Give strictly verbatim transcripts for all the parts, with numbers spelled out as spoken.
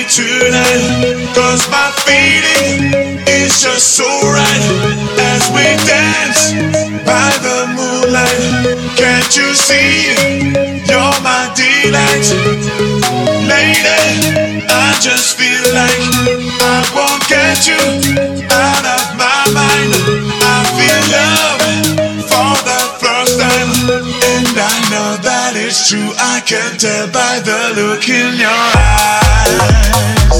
tonight, 'cause my feeling is just so right as we dance by the moonlight. Can't you see you're my delight? Lady, I just feel like I won't get you out of my mind. I feel love for the first time, and I know that it's true. I can tell by the look in your eyes.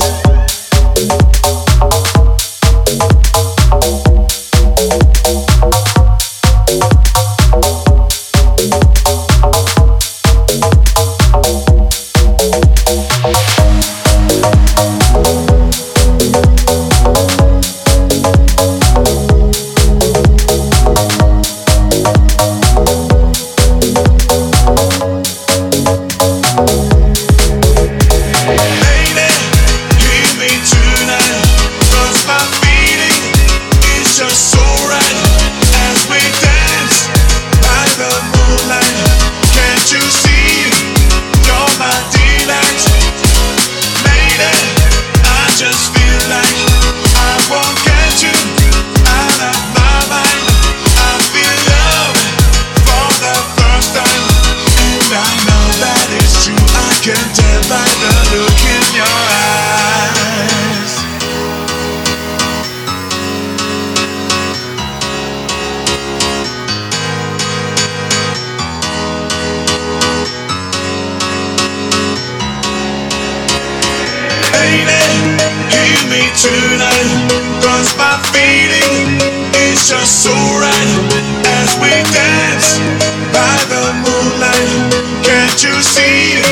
Tonight, 'cause my feeling is just so right as we dance by the moonlight. Can't you see